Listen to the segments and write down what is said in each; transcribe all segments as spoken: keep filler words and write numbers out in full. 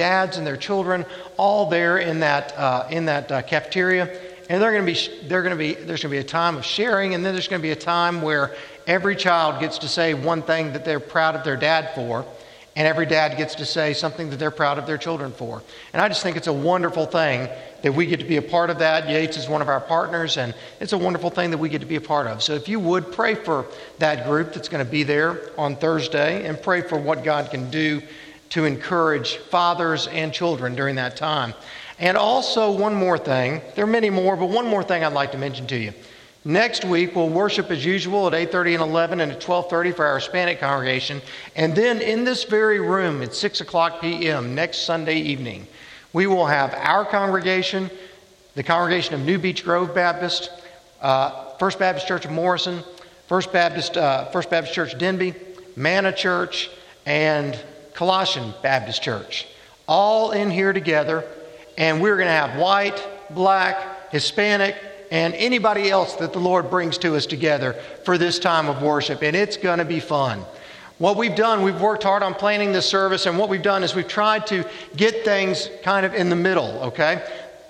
dads and their children all there in that uh, in that uh, cafeteria, and they're going to be they're going to be there's going to be a time of sharing, and then there's going to be a time where every child gets to say one thing that they're proud of their dad for, and every dad gets to say something that they're proud of their children for. And I just think it's a wonderful thing that we get to be a part of that. Yates is one of our partners, and it's a wonderful thing that we get to be a part of. So if you would, pray for that group that's going to be there on Thursday, and pray for what God can do to encourage fathers and children during that time. And also one more thing. There are many more, but one more thing I'd like to mention to you. Next week, we'll worship as usual at eight thirty and eleven and at twelve thirty for our Hispanic congregation. And then in this very room at six o'clock p.m. next Sunday evening, we will have our congregation, the congregation of New Beach Grove Baptist, uh, First Baptist Church of Morrison, First Baptist, uh, First Baptist Church Denby, Manna Church, and Colossian Baptist Church, all in here together. And we're going to have white, black, Hispanic, and anybody else that the Lord brings to us together for this time of worship. And it's going to be fun. What we've done, we've worked hard on planning this service, and what we've done is we've tried to get things kind of in the middle, okay?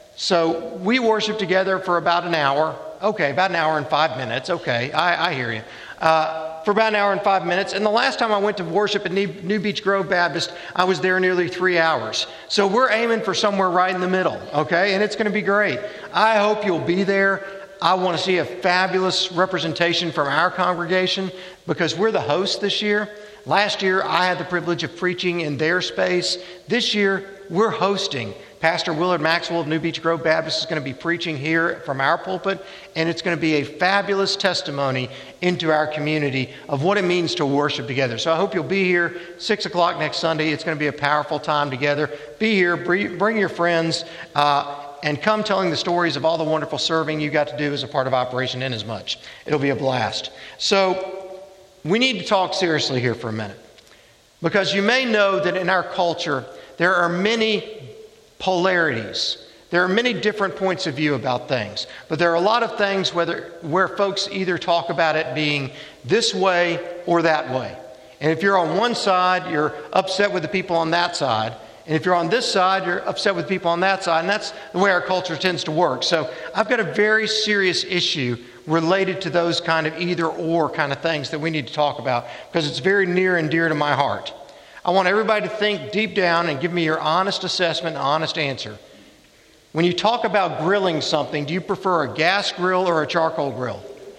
So we worship together for about an hour. Okay, about an hour and five minutes. Okay, I, I hear you. Uh, for about an hour and five minutes. And the last time I went to worship at New Beach Grove Baptist, I was there nearly three hours. So we're aiming for somewhere right in the middle, okay? And it's going to be great. I hope you'll be there. I want to see a fabulous representation from our congregation because we're the host this year. Last year, I had the privilege of preaching in their space. This year, we're hosting. Pastor Willard Maxwell of New Beach Grove Baptist is going to be preaching here from our pulpit, and it's going to be a fabulous testimony into our community of what it means to worship together. So I hope you'll be here six o'clock next Sunday. It's going to be a powerful time together. Be here, bring your friends, uh, and come telling the stories of all the wonderful serving you got to do as a part of Operation Inasmuch. It'll be a blast. So we need to talk seriously here for a minute, because you may know that in our culture there are many polarities. There are many different points of view about things, but there are a lot of things whether, where folks either talk about it being this way or that way. And if you're on one side, you're upset with the people on that side. And if you're on this side, you're upset with people on that side. And that's the way our culture tends to work. So I've got a very serious issue related to those kind of either or kind of things that we need to talk about because it's very near and dear to my heart. I want everybody to think deep down and give me your honest assessment and honest answer. When you talk about grilling something, do you prefer a gas grill or a charcoal grill?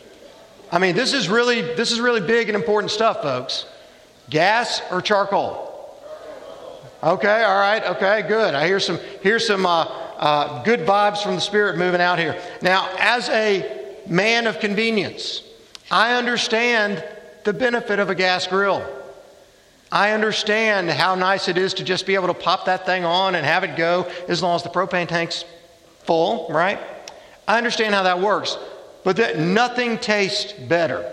I mean, this is really this is really big and important stuff, folks. Gas or charcoal? Okay, all right, okay, good. I hear some here's some uh, uh, good vibes from the Spirit moving out here. Now, as a man of convenience, I understand the benefit of a gas grill. I understand how nice it is to just be able to pop that thing on and have it go as long as the propane tank's full, right? I understand how that works, but that nothing tastes better,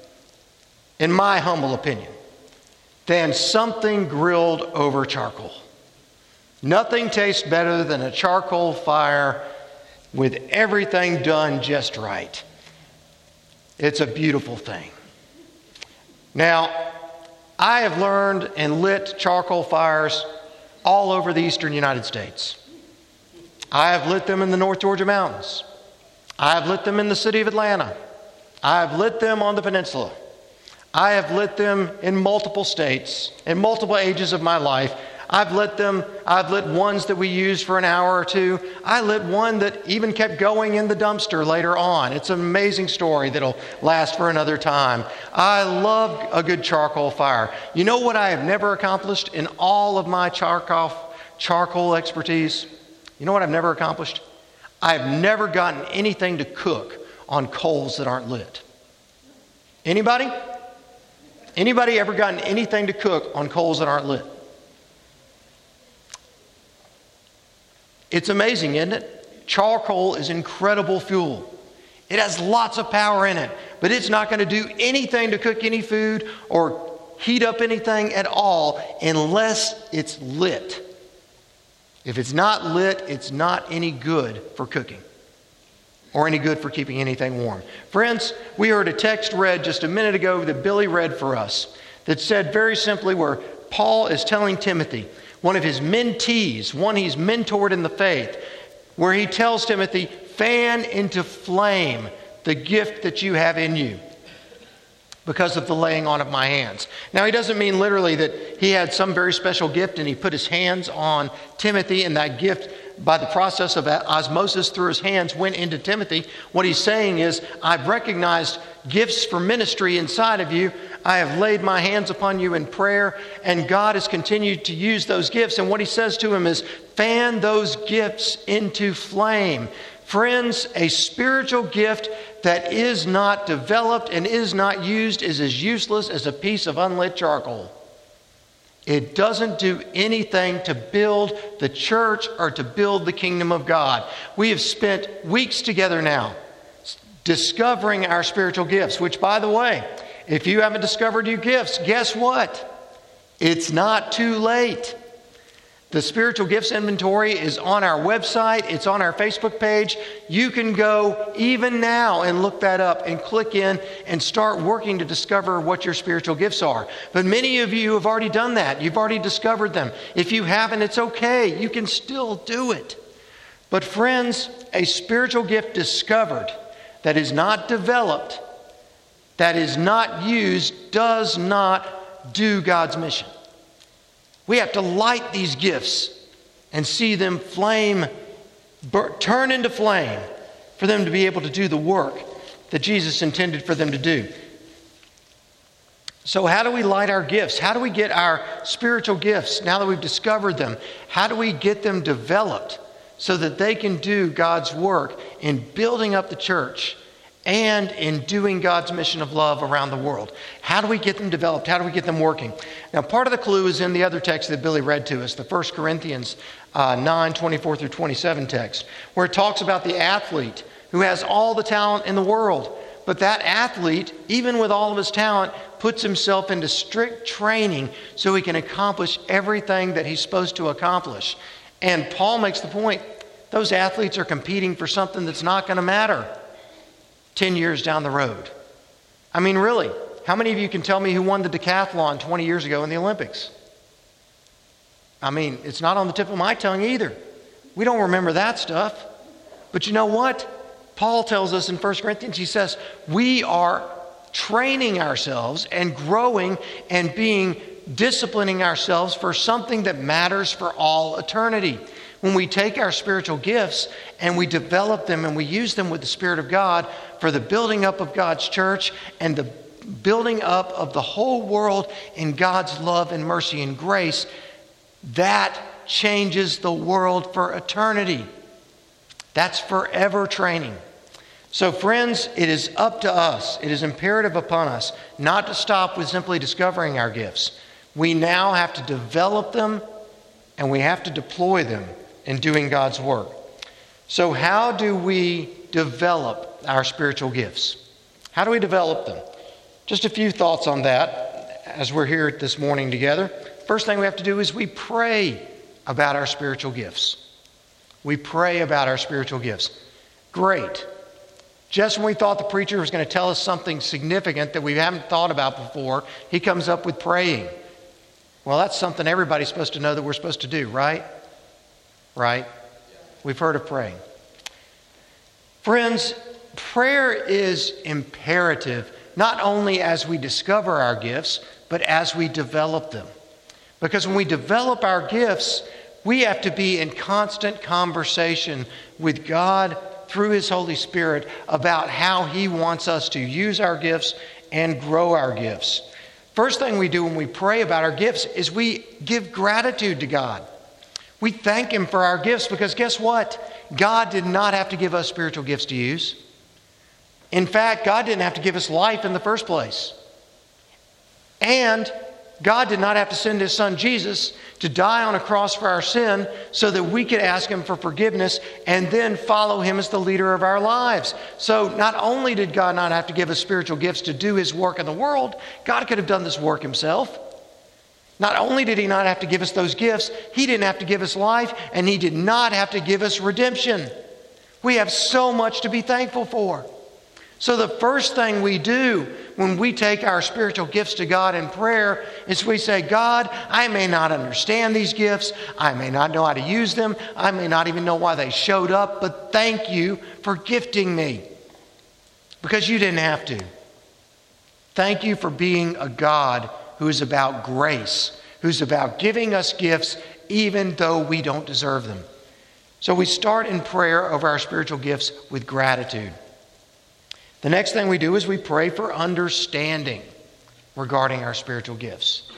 in my humble opinion, than something grilled over charcoal. Nothing tastes better than a charcoal fire with everything done just right. It's a beautiful thing. Now, I have learned and lit charcoal fires all over the eastern United States. I have lit them in the North Georgia mountains. I have lit them in the city of Atlanta. I have lit them on the peninsula. I have lit them in multiple states, in multiple ages of my life. I've lit them, I've lit ones that we used for an hour or two. I lit one that even kept going in the dumpster later on. It's an amazing story that'll last for another time. I love a good charcoal fire. You know what I have never accomplished in all of my charcoal, charcoal expertise? You know what I've never accomplished? I've never gotten anything to cook on coals that aren't lit. Anybody? Anybody ever gotten anything to cook on coals that aren't lit? It's amazing, isn't it? Charcoal is incredible fuel. It has lots of power in it, but it's not going to do anything to cook any food or heat up anything at all unless it's lit. If it's not lit, it's not any good for cooking or any good for keeping anything warm. Friends, we heard a text read just a minute ago that Billy read for us that said very simply where Paul is telling Timothy, one of his mentees, one he's mentored in the faith, where he tells Timothy, fan into flame the gift that you have in you because of the laying on of my hands. Now, he doesn't mean literally that he had some very special gift and he put his hands on Timothy and that gift, by the process of osmosis through his hands, went into Timothy. What he's saying is, I've recognized gifts for ministry inside of you. I have laid my hands upon you in prayer, and God has continued to use those gifts. And what he says to him is, fan those gifts into flame. Friends, a spiritual gift that is not developed and is not used is as useless as a piece of unlit charcoal. It doesn't do anything to build the church or to build the kingdom of God. We have spent weeks together now discovering our spiritual gifts, which, by the way, if you haven't discovered your gifts, guess what? It's not too late. The spiritual gifts inventory is on our website. It's on our Facebook page. You can go even now and look that up and click in and start working to discover what your spiritual gifts are. But many of you have already done that. You've already discovered them. If you haven't, it's okay. You can still do it. But friends, a spiritual gift discovered that is not developed, that is not used, does not do God's mission. We have to light these gifts and see them flame, burn, turn into flame for them to be able to do the work that Jesus intended for them to do. So how do we light our gifts? How do we get our spiritual gifts, now that we've discovered them, how do we get them developed so that they can do God's work in building up the church and in doing God's mission of love around the world? How do we get them developed? How do we get them working? Now, part of the clue is in the other text that Billy read to us, the First Corinthians uh, nine, twenty-four through twenty-seven text, where it talks about the athlete who has all the talent in the world. But that athlete, even with all of his talent, puts himself into strict training so he can accomplish everything that he's supposed to accomplish. And Paul makes the point, those athletes are competing for something that's not going to matter ten years down the road. I mean, really, how many of you can tell me who won the decathlon twenty years ago in the Olympics? I mean, it's not on the tip of my tongue either. We don't remember that stuff. But you know what? Paul tells us in First Corinthians, he says, we are training ourselves and growing and being disciplining ourselves for something that matters for all eternity. When we take our spiritual gifts and we develop them and we use them with the Spirit of God for the building up of God's church and the building up of the whole world in God's love and mercy and grace, that changes the world for eternity. That's forever training. So friends, it is up to us, it is imperative upon us not to stop with simply discovering our gifts. We now have to develop them and we have to deploy them in doing God's work. So how do we develop our spiritual gifts? How do we develop them? Just a few thoughts on that as we're here this morning together. First thing we have to do is we pray about our spiritual gifts. We pray about our spiritual gifts. Great. Just when we thought the preacher was going to tell us something significant that we haven't thought about before, he comes up with praying. Well, that's something everybody's supposed to know that we're supposed to do, right? Right? We've heard of praying. Friends, prayer is imperative, not only as we discover our gifts, but as we develop them. Because when we develop our gifts, we have to be in constant conversation with God through His Holy Spirit about how He wants us to use our gifts and grow our gifts. First thing we do when we pray about our gifts is we give gratitude to God. We thank Him for our gifts because guess what? God did not have to give us spiritual gifts to use. In fact, God didn't have to give us life in the first place. And God did not have to send His Son Jesus to die on a cross for our sin so that we could ask Him for forgiveness and then follow Him as the leader of our lives. So not only did God not have to give us spiritual gifts to do His work in the world, God could have done this work Himself. Not only did He not have to give us those gifts, He didn't have to give us life, and He did not have to give us redemption. We have so much to be thankful for. So the first thing we do when we take our spiritual gifts to God in prayer is we say, God, I may not understand these gifts. I may not know how to use them. I may not even know why they showed up, but thank you for gifting me because you didn't have to. Thank you for being a God who is about grace, who's about giving us gifts even though we don't deserve them. So we start in prayer over our spiritual gifts with gratitude. The next thing we do is we pray for understanding regarding our spiritual gifts.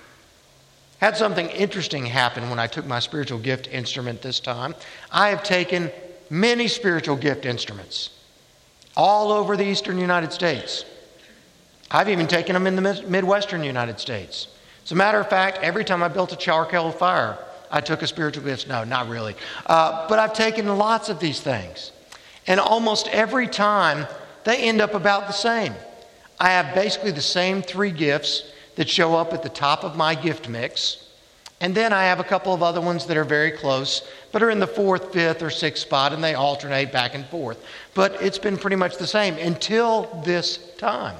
Had something interesting happen when I took my spiritual gift instrument this time. I have taken many spiritual gift instruments all over the eastern United States. I've even taken them in the Midwestern United States. As a matter of fact, every time I built a charcoal fire, I took a spiritual gift. No, not really. Uh, but I've taken lots of these things. And almost every time, they end up about the same. I have basically the same three gifts that show up at the top of my gift mix. And then I have a couple of other ones that are very close, but are in the fourth, fifth, or sixth spot, and they alternate back and forth. But it's been pretty much the same until this time.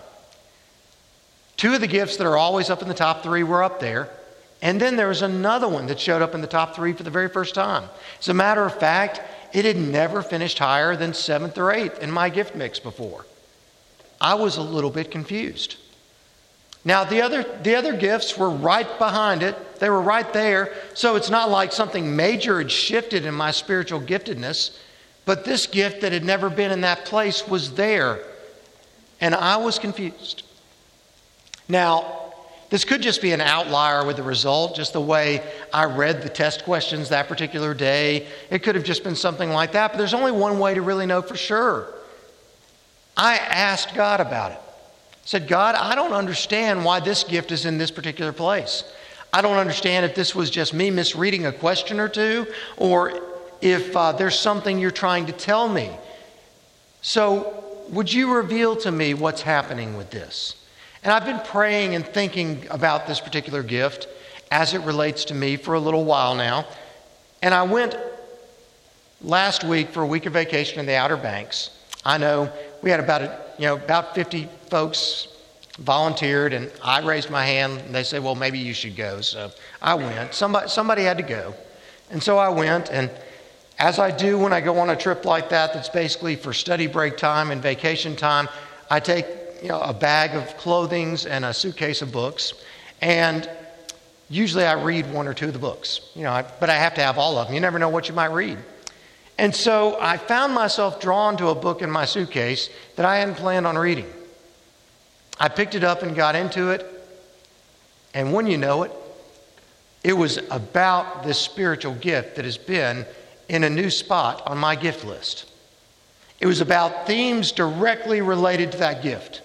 Two of the gifts that are always up in the top three were up there. And then there was another one that showed up in the top three for the very first time. As a matter of fact, it had never finished higher than seventh or eighth in my gift mix before. I was a little bit confused. Now, the other, the other gifts were right behind it. They were right there. So it's not like something major had shifted in my spiritual giftedness. But this gift that had never been in that place was there. And I was confused. Now, this could just be an outlier with the result, just the way I read the test questions that particular day. It could have just been something like that, but there's only one way to really know for sure. I asked God about it. I said, God, I don't understand why this gift is in this particular place. I don't understand if this was just me misreading a question or two, or if uh, there's something you're trying to tell me. So would you reveal to me what's happening with this? And I've been praying and thinking about this particular gift as it relates to me for a little while now. And I went last week for a week of vacation in the Outer Banks. I know we had about a, you know about fifty folks volunteered, and I raised my hand. And they said, "Well, maybe you should go." So I went. Somebody somebody had to go, and so I went. And as I do when I go on a trip like that, that's basically for study break time and vacation time, I take you know, a bag of clothing and a suitcase of books. And usually I read one or two of the books, you know, I, but I have to have all of them. You never know what you might read. And so I found myself drawn to a book in my suitcase that I hadn't planned on reading. I picked it up and got into it. And when you know it, it was about this spiritual gift that has been in a new spot on my gift list. It was about themes directly related to that gift.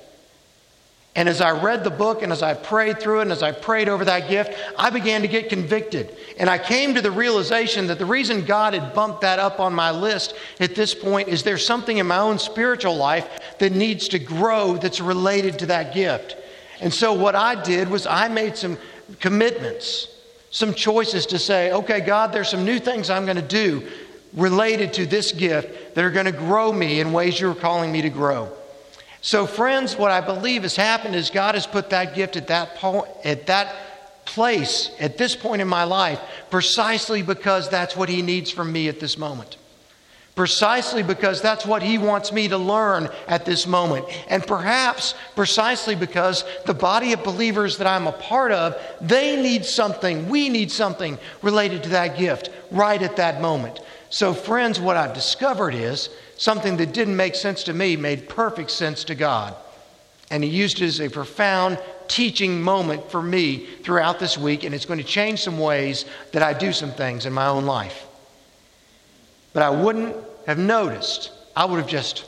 And as I read the book and as I prayed through it and as I prayed over that gift, I began to get convicted. And I came to the realization that the reason God had bumped that up on my list at this point is there's something in my own spiritual life that needs to grow that's related to that gift. And so what I did was I made some commitments, some choices to say, okay, God, there's some new things I'm going to do related to this gift that are going to grow me in ways you're calling me to grow. So friends, what I believe has happened is God has put that gift at that point, at that place, at this point in my life, precisely because that's what He needs from me at this moment. Precisely because that's what He wants me to learn at this moment. And perhaps precisely because the body of believers that I'm a part of, they need something, we need something related to that gift right at that moment. So friends, what I've discovered is something that didn't make sense to me made perfect sense to God. And He used it as a profound teaching moment for me throughout this week, and it's going to change some ways that I do some things in my own life. But I wouldn't have noticed. I would have just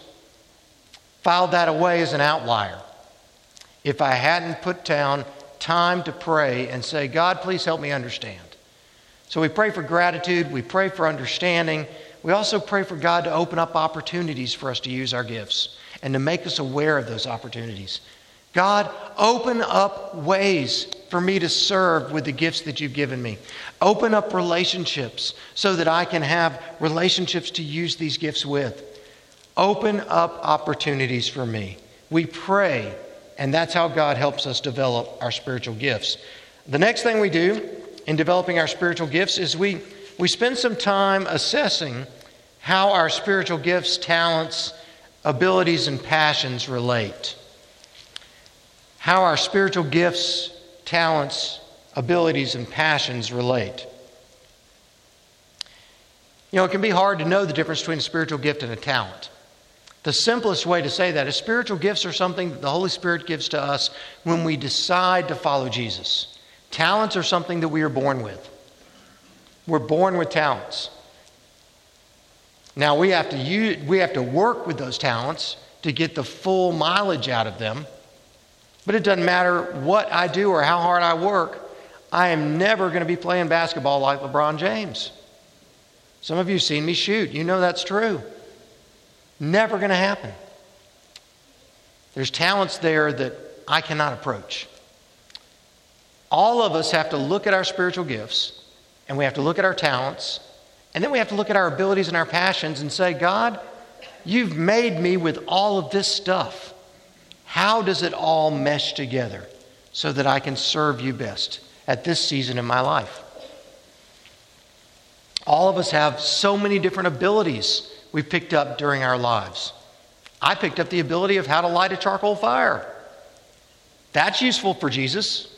filed that away as an outlier if I hadn't put down time to pray and say, God, please help me understand. So we pray for gratitude. We pray for understanding. We also pray for God to open up opportunities for us to use our gifts and to make us aware of those opportunities. God, open up ways for me to serve with the gifts that you've given me. Open up relationships so that I can have relationships to use these gifts with. Open up opportunities for me. We pray And that's how God helps us develop our spiritual gifts. The next thing we do in developing our spiritual gifts is we, we spend some time assessing how our spiritual gifts, talents, abilities, and passions relate. How our spiritual gifts, talents, abilities, and passions relate. You know, it can be hard to know the difference between a spiritual gift and a talent. The simplest way to say that is spiritual gifts are something that the Holy Spirit gives to us when we decide to follow Jesus. Talents are something that we are born with. We're born with talents. Now we have to use, we have to work with those talents to get the full mileage out of them. But it doesn't matter what I do or how hard I work, I am never going to be playing basketball like LeBron James. Some of you have seen me shoot. You know that's true. Never going to happen. There's talents there that I cannot approach. All of us have to look at our spiritual gifts, and we have to look at our talents, and then we have to look at our abilities and our passions and say, God, you've made me with all of this stuff. How does it all mesh together so that I can serve you best at this season in my life? All of us have so many different abilities we've picked up during our lives. I picked up the ability of how to light a charcoal fire. That's useful for Jesus.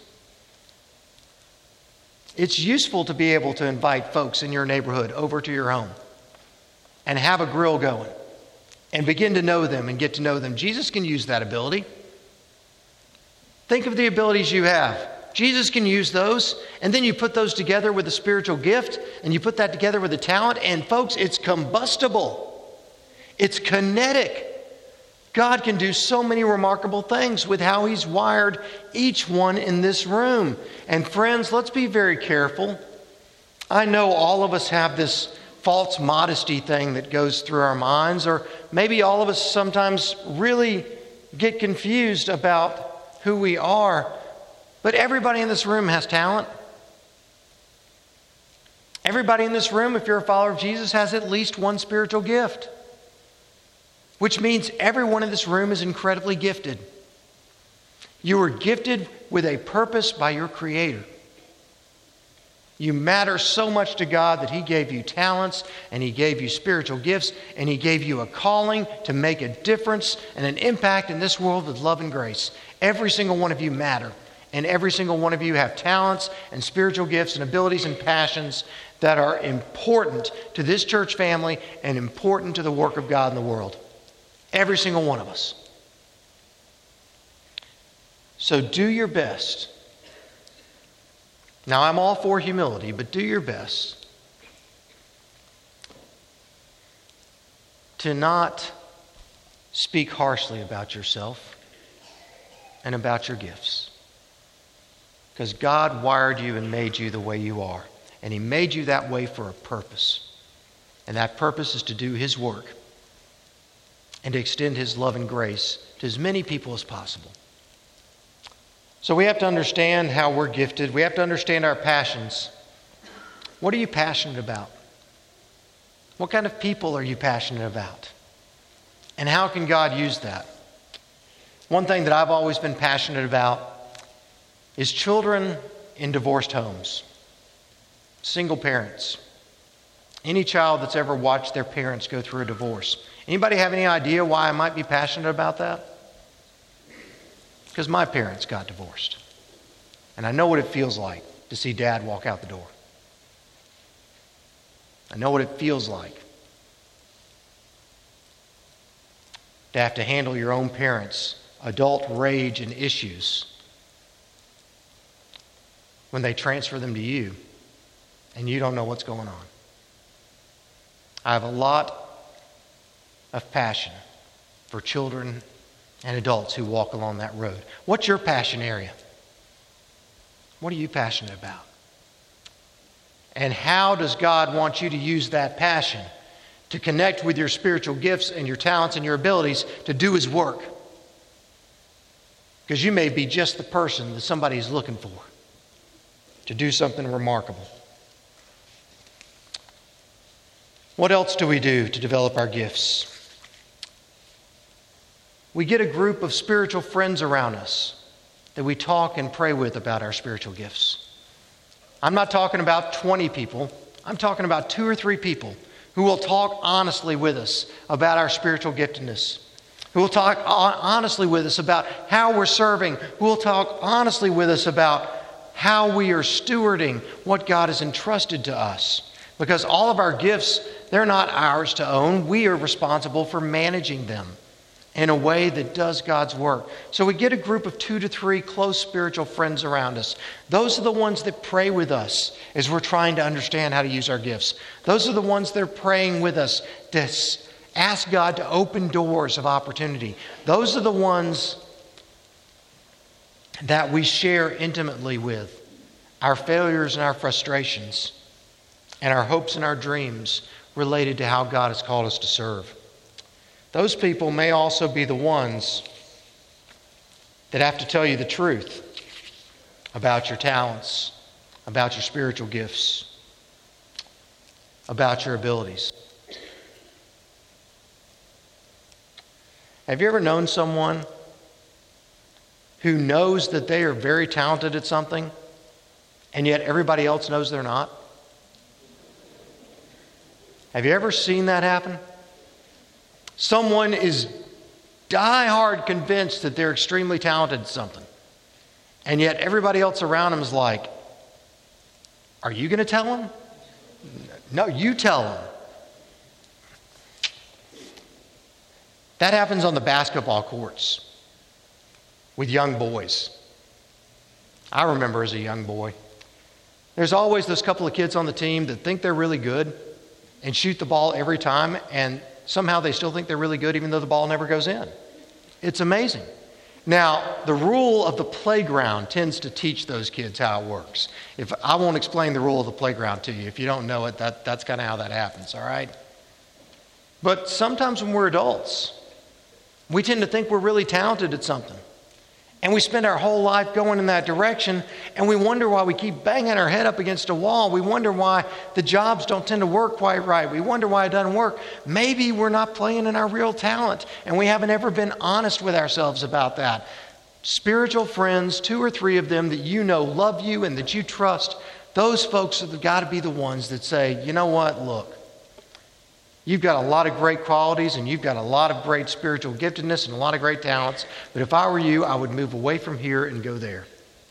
It's useful to be able to invite folks in your neighborhood over to your home and have a grill going and begin to know them and get to know them. Jesus can use that ability. Think of the abilities you have. Jesus can use those, and then you put those together with a spiritual gift, and you put that together with a talent, and folks, it's combustible. It's kinetic. God can do so many remarkable things with how He's wired each one in this room. And friends, let's be very careful. I know all of us have this false modesty thing that goes through our minds, or maybe all of us sometimes really get confused about who we are. But everybody in this room has talent. Everybody in this room, if you're a follower of Jesus, has at least one spiritual gift. Which means everyone in this room is incredibly gifted. You were gifted with a purpose by your Creator. You matter so much to God that He gave you talents and He gave you spiritual gifts and He gave you a calling to make a difference and an impact in this world with love and grace. Every single one of you matter. And every single one of you have talents and spiritual gifts and abilities and passions that are important to this church family and important to the work of God in the world. Every single one of us. So do your best. Now, I'm all for humility, but do your best to not speak harshly about yourself and about your gifts. Because God wired you and made you the way you are. And He made you that way for a purpose. And that purpose is to do His work and to extend His love and grace to as many people as possible. So we have to understand how we're gifted. We have to understand our passions. What are you passionate about? What kind of people are you passionate about? And how can God use that? One thing that I've always been passionate about is children in divorced homes, single parents, any child that's ever watched their parents go through a divorce. Anybody have any idea why I might be passionate about that? Because my parents got divorced. And I know what it feels like to see Dad walk out the door. I know what it feels like to have to handle your own parents' adult rage and issues when they transfer them to you and you don't know what's going on. I have a lot of passion for children and adults who walk along that road. What's your passion area? What are you passionate about? And how does God want you to use that passion to connect with your spiritual gifts and your talents and your abilities to do His work? Because you may be just the person that somebody's looking for to do something remarkable. What else do we do to develop our gifts? we get a group of spiritual friends around us that we talk and pray with about our spiritual gifts. I'm not talking about twenty people. I'm talking about two or three people who will talk honestly with us about our spiritual giftedness, who will talk honestly with us about how we're serving, who will talk honestly with us about how we are stewarding what God has entrusted to us. Because all of our gifts, they're not ours to own. We are responsible for managing them in a way that does God's work. So we get a group of two to three close spiritual friends around us. Those are the ones that pray with us as we're trying to understand how to use our gifts. Those are the ones that are praying with us to ask God to open doors of opportunity. Those are the ones that we share intimately with our failures and our frustrations and our hopes and our dreams related to how God has called us to serve. Those people may also be the ones that have to tell you the truth about your talents, about your spiritual gifts, about your abilities. Have you ever known someone who knows that they are very talented at something, and yet everybody else knows they're not? Have you ever seen that happen? Someone is die-hard convinced that they're extremely talented at something, and yet everybody else around them is like, are you going to tell them? No, you tell them. That happens on the basketball courts with young boys. I remember as a young boy, there's always those couple of kids on the team that think they're really good and shoot the ball every time, and somehow they still think they're really good even though the ball never goes in. It's amazing. Now, the rule of the playground tends to teach those kids how it works. If I won't explain the rule of the playground to you. If you don't know it, that, that's kind of how that happens, all right? But sometimes when we're adults, we tend to think we're really talented at something. And we spend our whole life going in that direction, and we wonder why we keep banging our head up against a wall. We wonder why the jobs don't tend to work quite right. We wonder why it doesn't work. Maybe we're not playing in our real talent, and we haven't ever been honest with ourselves about that. Spiritual friends, two or three of them that you know love you and that you trust, those folks have got to be the ones that say, you know what, look, you've got a lot of great qualities and you've got a lot of great spiritual giftedness and a lot of great talents, but if I were you, I would move away from here and go there.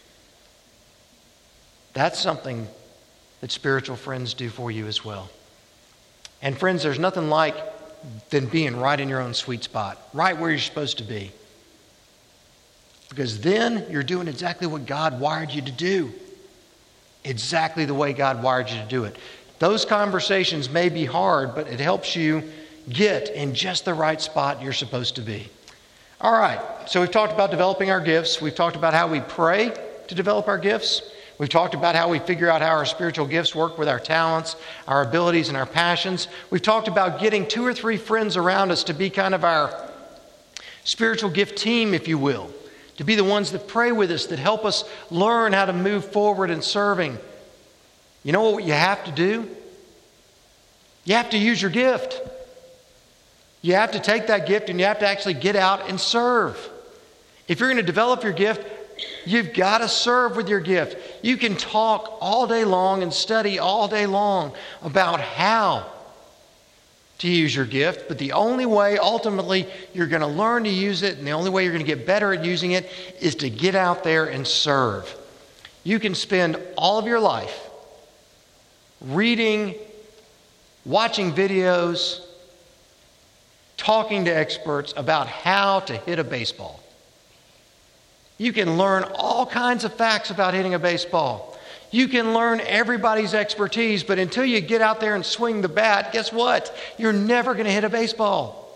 That's something that spiritual friends do for you as well. And friends, there's nothing like than being right in your own sweet spot, right where you're supposed to be. Because then you're doing exactly what God wired you to do. Exactly the way God wired you to do it. Those conversations may be hard, but it helps you get in just the right spot you're supposed to be. All right, so we've talked about developing our gifts. We've talked about how we pray to develop our gifts. We've talked about how we figure out how our spiritual gifts work with our talents, our abilities, and our passions. We've talked about getting two or three friends around us to be kind of our spiritual gift team, if you will, to be the ones that pray with us, that help us learn how to move forward in serving. You know what you have to do? You have to use your gift. You have to take that gift and you have to actually get out and serve. If you're going to develop your gift, you've got to serve with your gift. You can talk all day long and study all day long about how to use your gift, but the only way ultimately you're going to learn to use it and the only way you're going to get better at using it is to get out there and serve. You can spend all of your life reading, watching videos, talking to experts about how to hit a baseball. You can learn all kinds of facts about hitting a baseball. You can learn everybody's expertise, but until you get out there and swing the bat, guess what? You're never going to hit a baseball.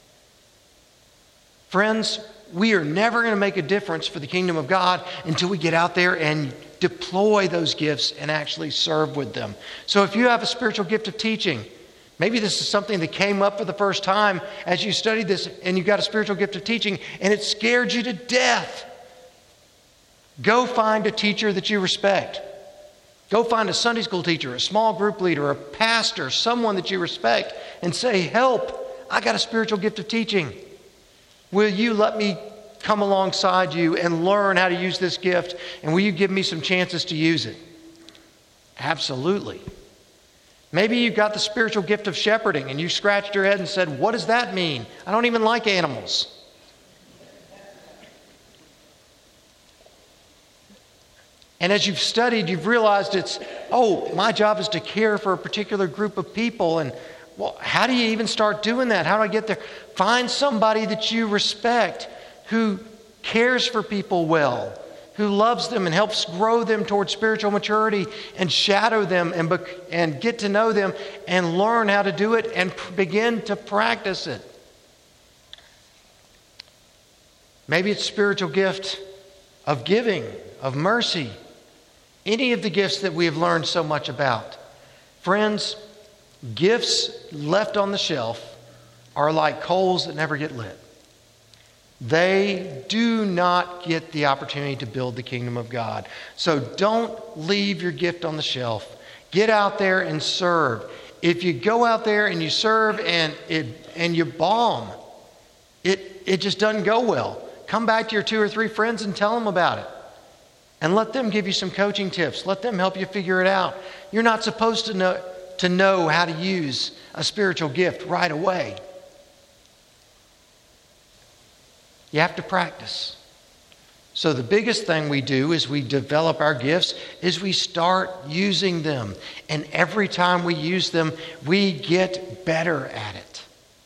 Friends, we are never going to make a difference for the kingdom of God until we get out there and deploy those gifts and actually serve with them. So if you have a spiritual gift of teaching, maybe this is something that came up for the first time as you studied this and you got a spiritual gift of teaching and it scared you to death. Go find a teacher that you respect. Go find a Sunday school teacher, a small group leader, a pastor, someone that you respect and say, help, I got a spiritual gift of teaching. Will you let me come alongside you and learn how to use this gift? And will you give me some chances to use it? Absolutely. Maybe you've got the spiritual gift of shepherding and you scratched your head and said, what does that mean? I don't even like animals. And as you've studied, you've realized it's, oh, my job is to care for a particular group of people. And, well, how do you even start doing that? How do I get there? Find somebody that you respect who cares for people well, who loves them and helps grow them towards spiritual maturity, and shadow them and, bec- and get to know them and learn how to do it and pr- begin to practice it. Maybe it's spiritual gift of giving, of mercy. Any of the gifts that we have learned so much about. Friends, gifts left on the shelf are like coals that never get lit. They do not get the opportunity to build the kingdom of God. So don't leave your gift on the shelf. Get out there and serve. If you go out there and you serve and it and you bomb, it, it just doesn't go well. Come back to your two or three friends and tell them about it. And let them give you some coaching tips. Let them help you figure it out. You're not supposed to know, to know how to use a spiritual gift right away. You have to practice. So the biggest thing we do is we develop our gifts is we start using them. And every time we use them, we get better at it.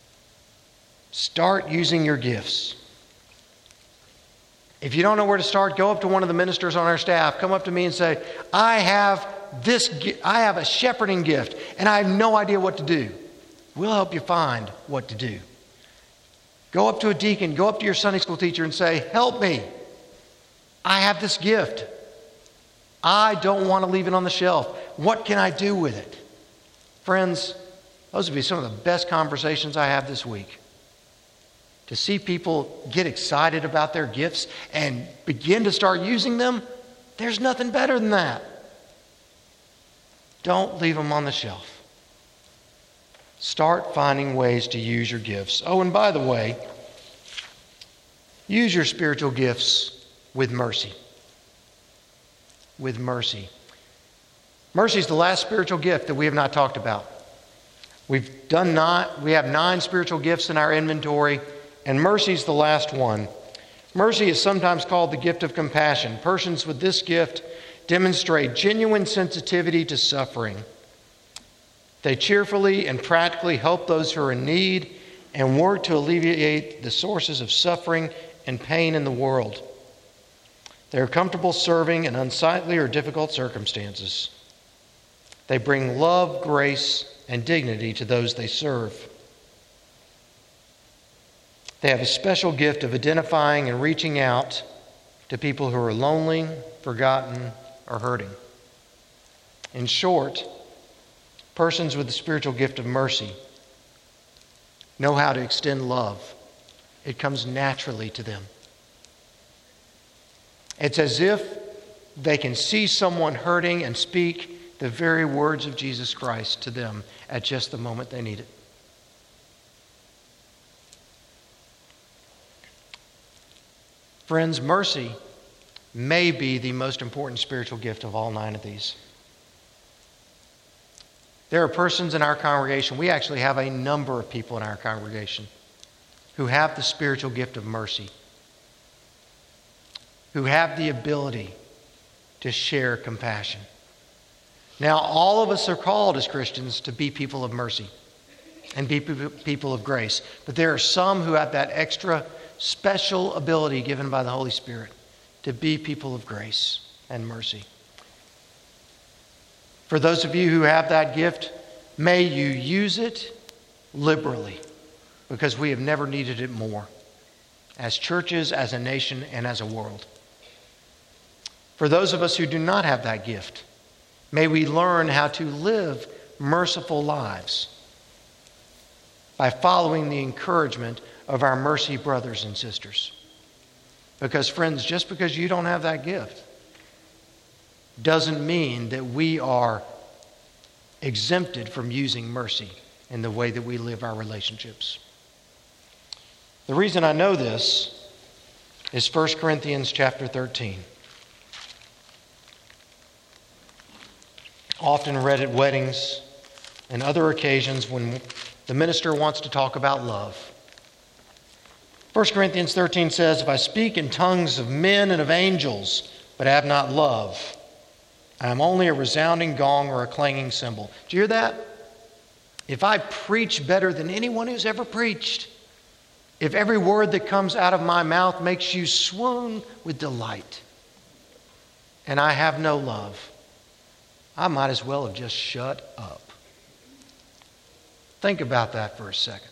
Start using your gifts. If you don't know where to start, go up to one of the ministers on our staff. Come up to me and say, I have this, I have a shepherding gift and I have no idea what to do. We'll help you find what to do. Go up to a deacon, go up to your Sunday school teacher and say, help me. I have this gift. I don't want to leave it on the shelf. What can I do with it? Friends, those would be some of the best conversations I have this week. To see people get excited about their gifts and begin to start using them, there's nothing better than that. Don't leave them on the shelf. Start finding ways to use your gifts. Oh, and by the way, use your spiritual gifts with mercy. With mercy. Mercy is the last spiritual gift that we have not talked about. We've done not, we have nine spiritual gifts in our inventory, and mercy is the last one. Mercy is sometimes called the gift of compassion. Persons with this gift demonstrate genuine sensitivity to suffering. They cheerfully and practically help those who are in need and work to alleviate the sources of suffering and pain in the world. They are comfortable serving in unsightly or difficult circumstances. They bring love, grace, and dignity to those they serve. They have a special gift of identifying and reaching out to people who are lonely, forgotten, or hurting. In short, persons with the spiritual gift of mercy know how to extend love. It comes naturally to them. It's as if they can see someone hurting and speak the very words of Jesus Christ to them at just the moment they need it. Friends, mercy may be the most important spiritual gift of all nine of these. There are persons in our congregation, we actually have a number of people in our congregation who have the spiritual gift of mercy, who have the ability to share compassion. Now, all of us are called as Christians to be people of mercy and be people of grace, but there are some who have that extra special ability given by the Holy Spirit to be people of grace and mercy. For those of you who have that gift, may you use it liberally, because we have never needed it more, as churches, as a nation, and as a world. For those of us who do not have that gift, may we learn how to live merciful lives by following the encouragement of our mercy brothers and sisters. Because friends, just because you don't have that gift doesn't mean that we are exempted from using mercy in the way that we live our relationships. The reason I know this is First Corinthians chapter thirteen. Often read at weddings and other occasions when the minister wants to talk about love. First Corinthians thirteen says, if I speak in tongues of men and of angels, but have not love, I am only a resounding gong or a clanging cymbal. Do you hear that? If I preach better than anyone who's ever preached, if every word that comes out of my mouth makes you swoon with delight, and I have no love, I might as well have just shut up. Think about that for a second.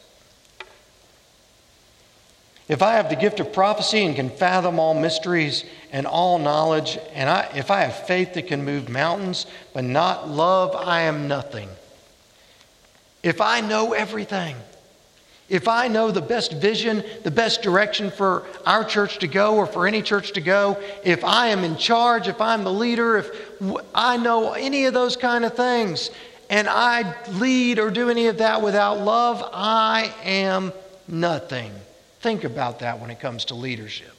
If I have the gift of prophecy and can fathom all mysteries and all knowledge, and I, if I have faith that can move mountains, but not love, I am nothing. If I know everything, if I know the best vision, the best direction for our church to go or for any church to go, if I am in charge, if I'm the leader, if I know any of those kind of things, and I lead or do any of that without love, I am nothing. Think about that when it comes to leadership.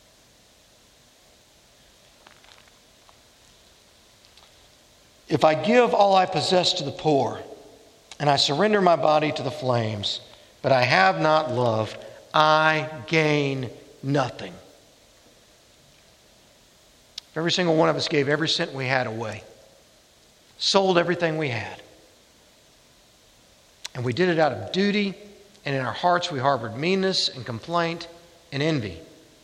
If I give all I possess to the poor, and I surrender my body to the flames, but I have not love, I gain nothing. If every single one of us gave every cent we had away, sold everything we had, and we did it out of duty, and in our hearts we harbored meanness and complaint and envy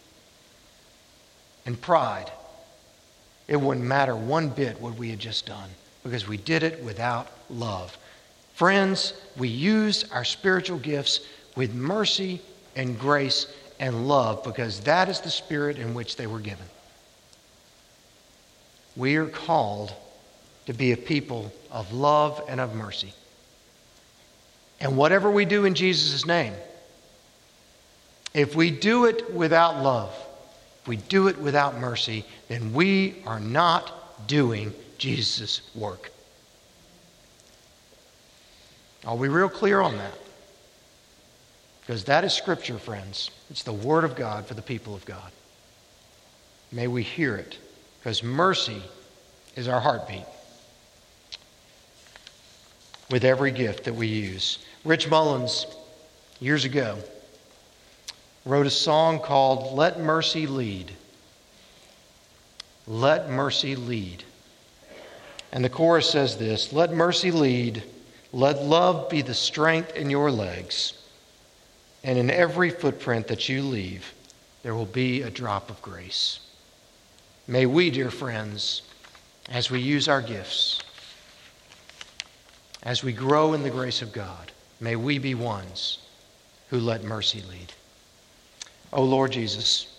and pride, it wouldn't matter one bit what we had just done, because we did it without love. Friends, we use our spiritual gifts with mercy and grace and love, because that is the spirit in which they were given. We are called to be a people of love and of mercy. And whatever we do in Jesus' name, if we do it without love, if we do it without mercy, then we are not doing Jesus' work. Are we real clear on that? Because that is Scripture, friends. It's the Word of God for the people of God. May we hear it, because mercy is our heartbeat with every gift that we use. Rich Mullins, years ago, wrote a song called Let Mercy Lead. Let mercy lead. And the chorus says this: let mercy lead, let love be the strength in your legs, and in every footprint that you leave, there will be a drop of grace. May we, dear friends, as we use our gifts, as we grow in the grace of God, may we be ones who let mercy lead. Oh Lord Jesus,